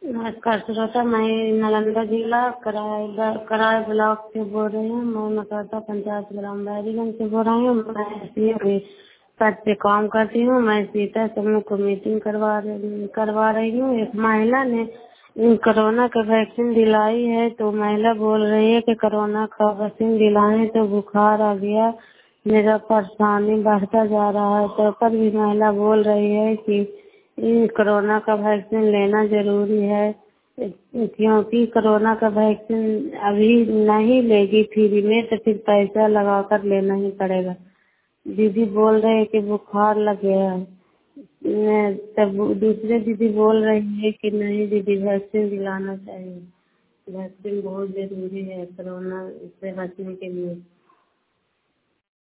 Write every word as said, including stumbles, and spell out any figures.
नमस्कार श्रोता, मैं नालंदा जिला कराय कराय ब्लॉक से बोल रही हूँ। मैं नकरता पंचायत ग्राम बैरीगंज से बोल रही हूँ। मैं सी पद पे काम करती हूँ। मैं सीता समूह को मीटिंग करवा रही करवा रही हूँ। एक महिला ने कोरोना का वैक्सीन दिलाई है, तो महिला बोल रही है कि कोरोना का वैक्सीन दिलाए तो बुखार आ गया, मेरा परेशानी बढ़ता जा रहा है। तो पर भी महिला बोल रही है कि कोरोना का वैक्सीन लेना जरूरी है, क्योंकि कोरोना का वैक्सीन अभी नहीं लेगी फ्री में तो फिर पैसा लगा कर लेना ही पड़ेगा। दीदी बोल रहे हैं कि बुखार लग गया है। मैं तब दूसरे दीदी बोल रही है कि नहीं दीदी वैक्सीन दिलाना चाहिए, वैक्सीन बहुत जरूरी है कोरोना से बचने के लिए।